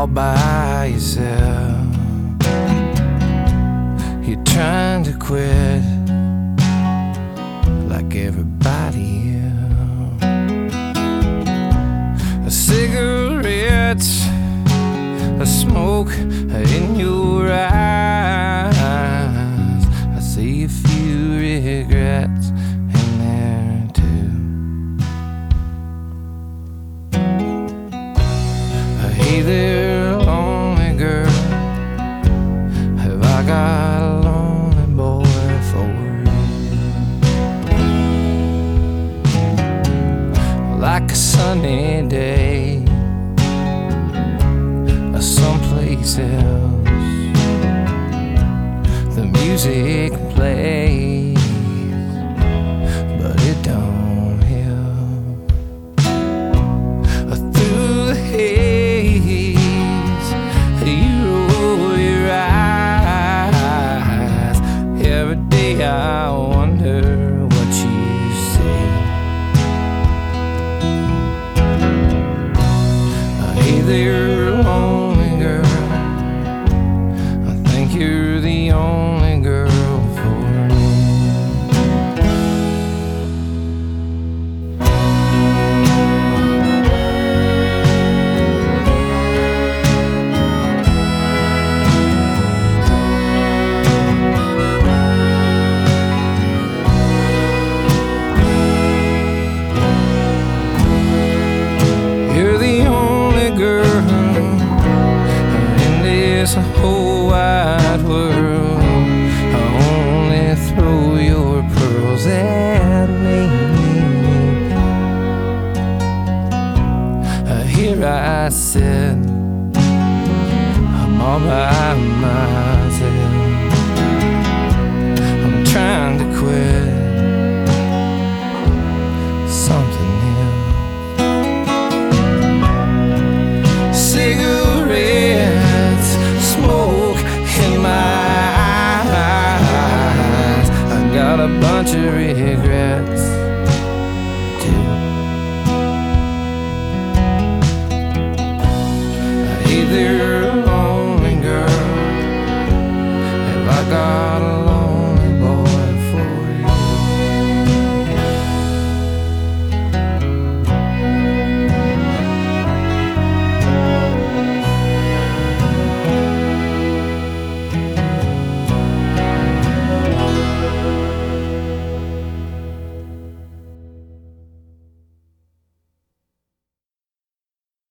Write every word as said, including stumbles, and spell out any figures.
all by yourself. You're trying to quit like everybody else. A cigarettes, a smoke in your eyes. I see a few regrets in there too. Hey there, lonely girl, have I got a lonely boy for you? Like a sunny day, someplace else, the music plays, but it don't help. Through the haze, you roll your eyes. Every day I wonder what you say. Hey there, lonely girl, you're the only girl for me. You're the only girl in this whole wide world. I only throw your pearls at me. Here I sit, I'm all by myself.